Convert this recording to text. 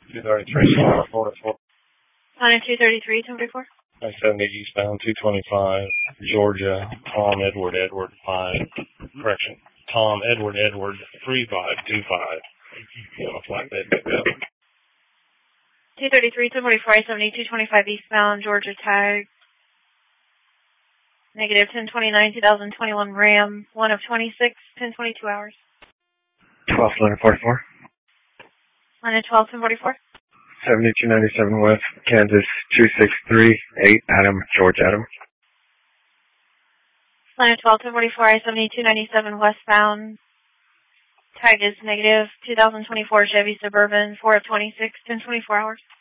233, 4. Line 233, 24. 970 eastbound, 225, Georgia, Tom Edward, 3525. Flatbed pickup. 233, 244, I-70, 225 eastbound, Georgia tag. Negative 1029, 2021 Ram, 1 of 26, 1022 hours. 1244. Line 12, 1044. 7297 West, Kansas, 263, 8 Adam, George Adam. Line 12, 1044, I-70, 297 westbound. Tag is negative 2024 Chevy Suburban, 4 of 26, 1024 hours.